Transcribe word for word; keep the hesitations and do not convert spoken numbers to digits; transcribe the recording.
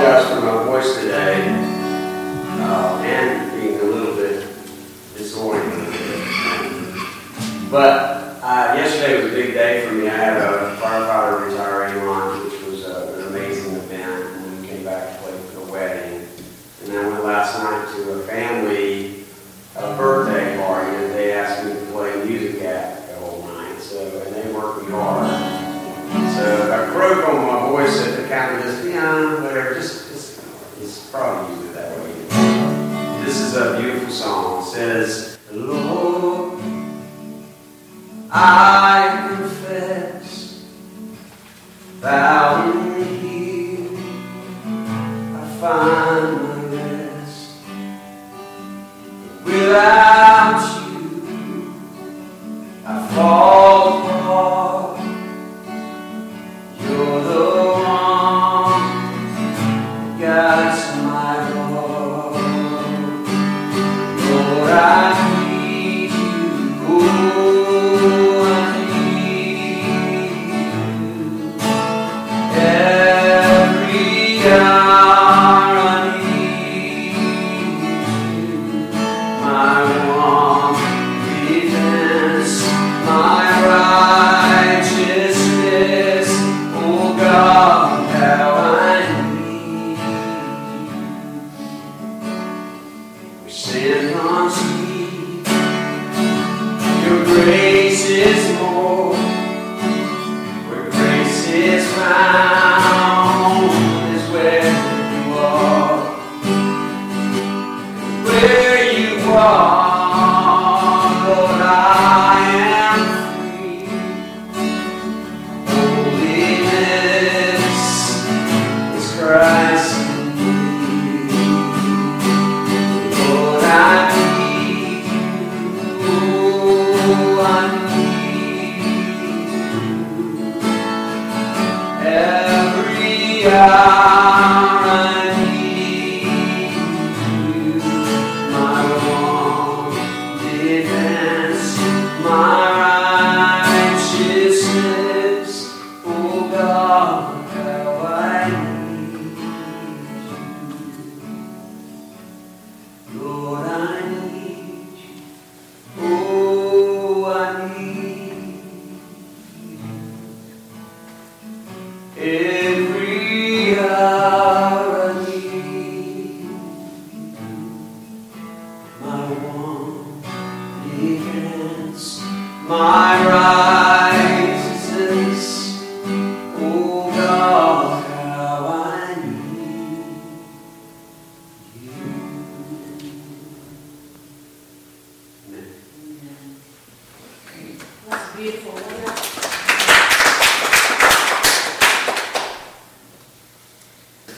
apologize for my voice today uh, and being a little bit disoriented. But uh, yesterday was a big day for me. I had a firefighter retiree lunch, which was uh, an amazing event, and we came back to play for the wedding. And I went last night to a family a birthday party that they asked me to play music at the whole night. So, and they worked me hard. So I croak on my voice at the kind of just, yeah, whatever, just, just, it's probably usually that way. This is a beautiful song. It says, Lord, I confess, thou in here, I find my rest. Without you, I fall apart. You're the one who guides my heart. Lord, I need you. Oh, I need you. Every hour I need you. My one defense, my righteousness. Oh God, how I need you. We stand on sea. Your grace is more. Where grace is found is where you are. Where you are, Lord, I am free. Holiness is Christ in me. Lord, I need you. Oh, I need you. Every hour I need you. My one defense, my righteousness. Oh God, how I need you. Lord, I need you. Oh, I need you. Every hour I need you. My one defense, my righteousness. Oh God, how I need you. Amen. That's beautiful.